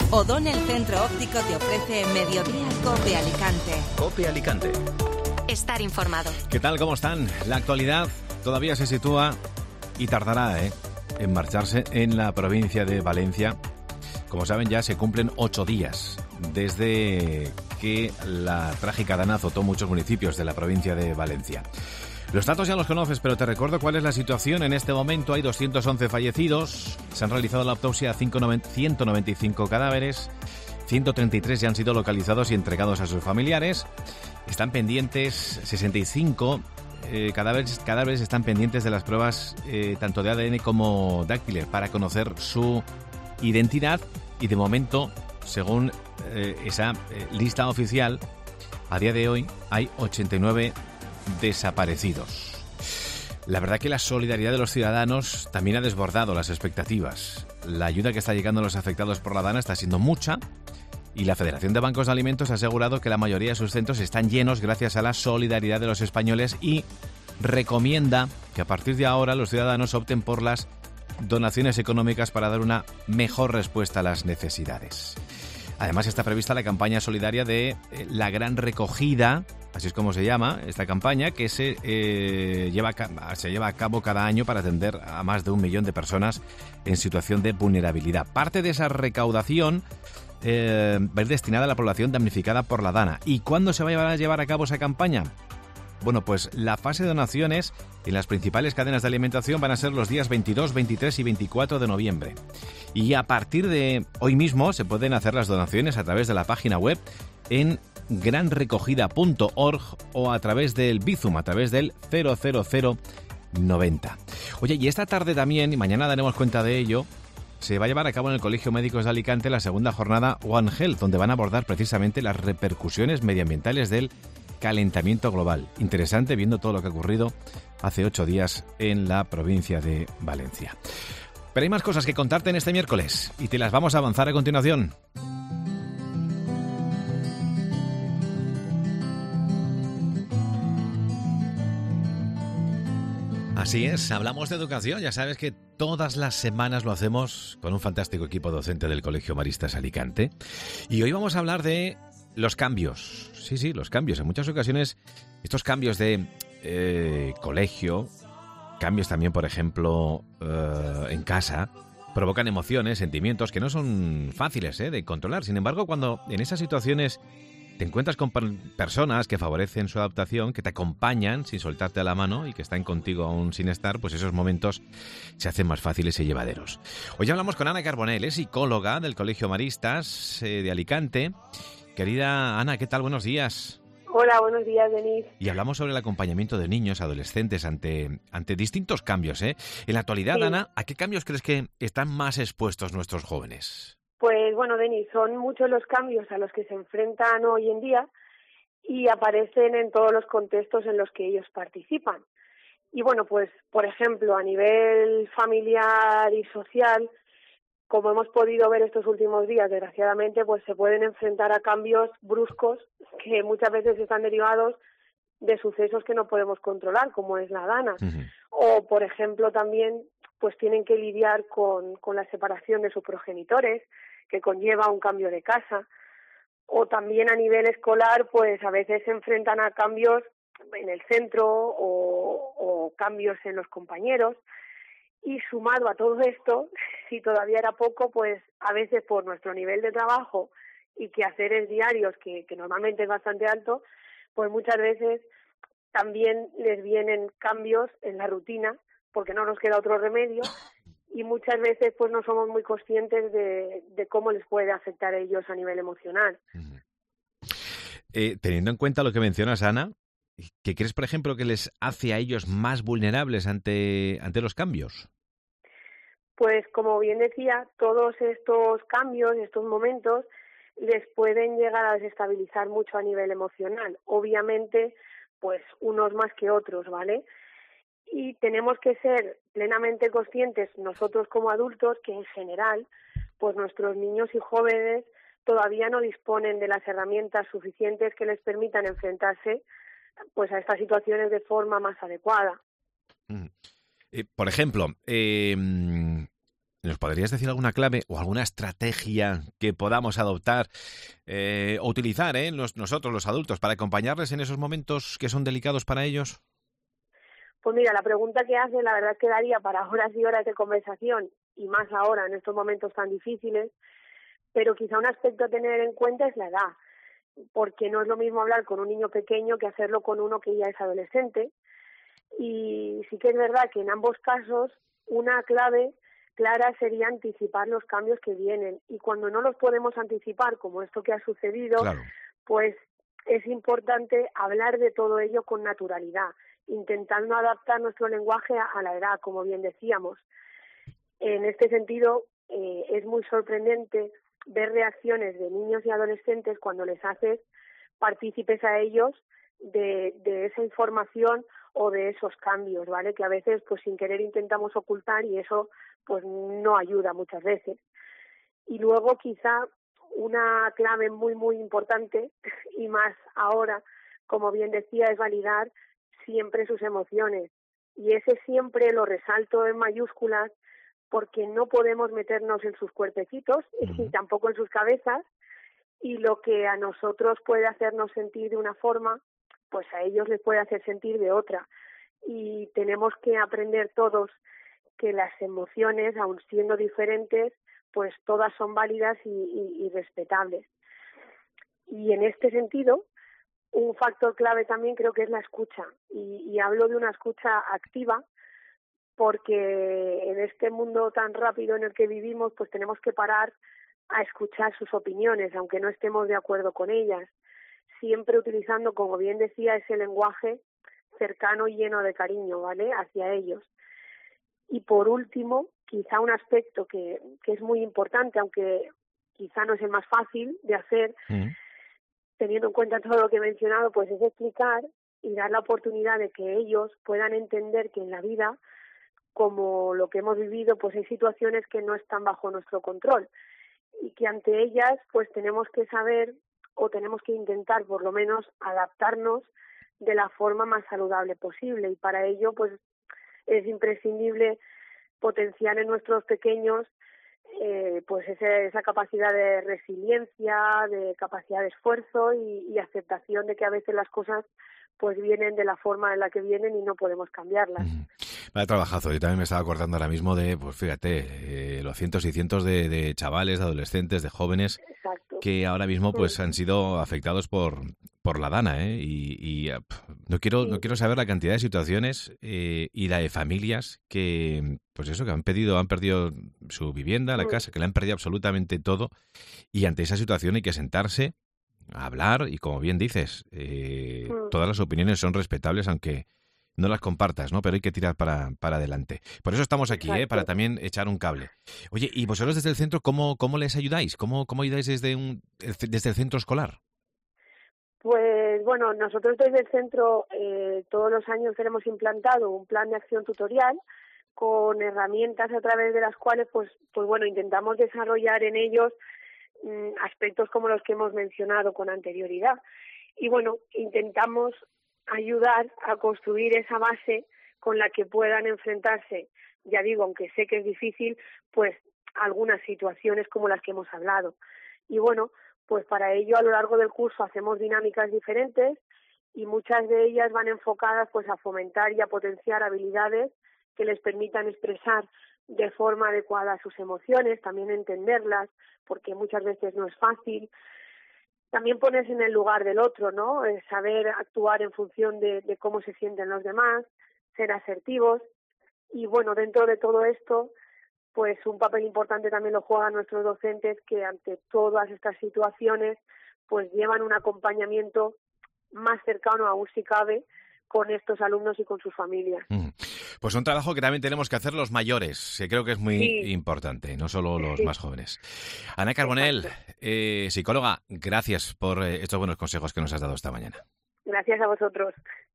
O'Donnell Centro Óptico te ofrece Mediodía Cope Alicante. Cope Alicante. Estar informado. ¿Qué tal? ¿Cómo están? La actualidad todavía se sitúa y tardará en marcharse en la provincia de Valencia. Como saben, ya se cumplen 8 días desde que la trágica dana azotó muchos municipios de la provincia de Valencia. Los datos ya los conoces, pero te recuerdo cuál es la situación. En este momento hay 211 fallecidos, se han realizado la autopsia a 195 cadáveres, 133 ya han sido localizados y entregados a sus familiares. Están pendientes 65 cadáveres están pendientes de las pruebas tanto de ADN como dáctiles para conocer su identidad, y de momento, según esa lista oficial, a día de hoy hay 89 desaparecidos. La verdad que la solidaridad de los ciudadanos también ha desbordado las expectativas. La ayuda que está llegando a los afectados por la dana está siendo mucha, y la Federación de Bancos de Alimentos ha asegurado que la mayoría de sus centros están llenos gracias a la solidaridad de los españoles, y recomienda que a partir de ahora los ciudadanos opten por las donaciones económicas para dar una mejor respuesta a las necesidades. Además, está prevista la campaña solidaria de la Gran Recogida, así es como se llama esta campaña, que se lleva a cabo cada año para atender a más de 1 millón de personas en situación de vulnerabilidad. Parte de esa recaudación va a ir destinada a la población damnificada por la dana. ¿Y cuándo se va a llevar a cabo esa campaña? Bueno, pues la fase de donaciones en las principales cadenas de alimentación van a ser los días 22, 23 y 24 de noviembre. Y a partir de hoy mismo se pueden hacer las donaciones a través de la página web en granrecogida.org o a través del Bizum, a través del 00090. Oye, y esta tarde también, y mañana daremos cuenta de ello, se va a llevar a cabo en el Colegio Médicos de Alicante la segunda jornada One Health, donde van a abordar precisamente las repercusiones medioambientales del calentamiento global. Interesante, viendo todo lo que ha ocurrido hace 8 días en la provincia de Valencia. Pero hay más cosas que contarte en este miércoles y te las vamos a avanzar a continuación. Así es, hablamos de educación. Ya sabes que todas las semanas lo hacemos con un fantástico equipo docente del Colegio Maristas Alicante. Y hoy vamos a hablar de los cambios. Sí, los cambios. En muchas ocasiones, estos cambios de colegio, cambios también, por ejemplo, en casa, provocan emociones, sentimientos que no son fáciles de controlar. Sin embargo, cuando en esas situaciones te encuentras con personas que favorecen su adaptación, que te acompañan sin soltarte la mano y que están contigo aún sin estar, pues esos momentos se hacen más fáciles y llevaderos. Hoy hablamos con Ana Carbonell, es psicóloga del Colegio Maristas de Alicante. Querida Ana, ¿qué tal? Buenos días. Hola, buenos días, Denis. Y hablamos sobre el acompañamiento de niños, adolescentes ante distintos cambios. En la actualidad, sí. Ana, ¿a qué cambios crees que están más expuestos nuestros jóvenes? Pues bueno, Denis, son muchos los cambios a los que se enfrentan hoy en día y aparecen en todos los contextos en los que ellos participan. Y bueno, pues por ejemplo, a nivel familiar y social, como hemos podido ver estos últimos días, desgraciadamente, pues se pueden enfrentar a cambios bruscos que muchas veces están derivados de sucesos que no podemos controlar, como es la dana. Uh-huh. O, por ejemplo, también pues tienen que lidiar con la separación de sus progenitores, que conlleva un cambio de casa. O también a nivel escolar, pues a veces se enfrentan a cambios en el centro o cambios en los compañeros. Y sumado a todo esto, si todavía era poco, pues a veces por nuestro nivel de trabajo y quehaceres diarios, que normalmente es bastante alto, pues muchas veces también les vienen cambios en la rutina, porque no nos queda otro remedio, y muchas veces pues no somos muy conscientes de cómo les puede afectar a ellos a nivel emocional. Teniendo en cuenta lo que mencionas, Ana, ¿qué crees, por ejemplo, que les hace a ellos más vulnerables ante los cambios? Pues como bien decía, todos estos cambios, estos momentos, les pueden llegar a desestabilizar mucho a nivel emocional. Obviamente, pues unos más que otros, ¿vale? Y tenemos que ser plenamente conscientes nosotros como adultos que en general, pues nuestros niños y jóvenes todavía no disponen de las herramientas suficientes que les permitan enfrentarse pues a estas situaciones de forma más adecuada. Por ejemplo, ¿Nos podrías decir alguna clave o alguna estrategia que podamos adoptar o utilizar nosotros, los adultos, para acompañarles en esos momentos que son delicados para ellos? Pues mira, la pregunta que hace, la verdad es que daría para horas y horas de conversación, y más ahora en estos momentos tan difíciles, pero quizá un aspecto a tener en cuenta es la edad, porque no es lo mismo hablar con un niño pequeño que hacerlo con uno que ya es adolescente. Y sí que es verdad que en ambos casos una clave clara sería anticipar los cambios que vienen, y cuando no los podemos anticipar, como esto que ha sucedido, Claro. pues es importante hablar de todo ello con naturalidad, intentando adaptar nuestro lenguaje a la edad, como bien decíamos. En este sentido, es muy sorprendente ver reacciones de niños y adolescentes cuando les haces partícipes a ellos de esa información o de esos cambios, ¿vale? Que a veces, pues sin querer, intentamos ocultar, y eso pues no ayuda muchas veces. Y luego quizá una clave muy, muy importante, y más ahora, como bien decía, es validar siempre sus emociones. Y ese siempre lo resalto en mayúsculas, porque no podemos meternos en sus cuerpecitos y tampoco en sus cabezas, y lo que a nosotros puede hacernos sentir de una forma, pues a ellos les puede hacer sentir de otra. Y tenemos que aprender todos que las emociones, aun siendo diferentes, pues todas son válidas y respetables. Y en este sentido, un factor clave también creo que es la escucha. Y hablo de una escucha activa, porque en este mundo tan rápido en el que vivimos, pues tenemos que parar a escuchar sus opiniones, aunque no estemos de acuerdo con ellas, siempre utilizando, como bien decía, ese lenguaje cercano y lleno de cariño, ¿vale?, hacia ellos. Y por último, quizá un aspecto que es muy importante, aunque quizá no es el más fácil de hacer, teniendo en cuenta todo lo que he mencionado, pues es explicar y dar la oportunidad de que ellos puedan entender que en la vida, como lo que hemos vivido, pues hay situaciones que no están bajo nuestro control, y que ante ellas pues tenemos que saber, o tenemos que intentar por lo menos adaptarnos de la forma más saludable posible, y para ello pues es imprescindible potenciar en nuestros pequeños pues esa capacidad de resiliencia, de capacidad de esfuerzo y aceptación de que a veces las cosas pues vienen de la forma en la que vienen y no podemos cambiarlas. Vale, trabajazo. Yo también me estaba acordando ahora mismo de, pues fíjate, los cientos y cientos de chavales, de adolescentes, de jóvenes. Exacto. Que ahora mismo pues han sido afectados por la Dana, no quiero saber la cantidad de situaciones y la de familias que pues eso, que han perdido su vivienda, la casa, que le han perdido absolutamente todo, y ante esa situación hay que sentarse a hablar y, como bien dices, todas las opiniones son respetables, aunque no las compartas, ¿no? Pero hay que tirar para adelante. Por eso estamos aquí, para también echar un cable. Oye, ¿y vosotros desde el centro cómo les ayudáis? ¿Cómo ayudáis desde el centro escolar? Pues bueno, nosotros desde el centro todos los años tenemos implantado un plan de acción tutorial con herramientas a través de las cuales pues bueno, intentamos desarrollar en ellos aspectos como los que hemos mencionado con anterioridad. Y bueno, intentamos ayudar a construir esa base con la que puedan enfrentarse, ya digo, aunque sé que es difícil, pues algunas situaciones como las que hemos hablado. Y bueno, pues para ello a lo largo del curso hacemos dinámicas diferentes, y muchas de ellas van enfocadas pues a fomentar y a potenciar habilidades que les permitan expresar de forma adecuada sus emociones, también entenderlas, porque muchas veces no es fácil. También ponerse en el lugar del otro, ¿no? Saber actuar en función de cómo se sienten los demás, ser asertivos. Y bueno, dentro de todo esto, pues un papel importante también lo juegan nuestros docentes, que ante todas estas situaciones pues llevan un acompañamiento más cercano, aún si cabe, con estos alumnos y con sus familias. Pues un trabajo que también tenemos que hacer los mayores, que creo que es muy importante, no solo los más jóvenes. Ana Carbonell, psicóloga, gracias por estos buenos consejos que nos has dado esta mañana. Gracias a vosotros.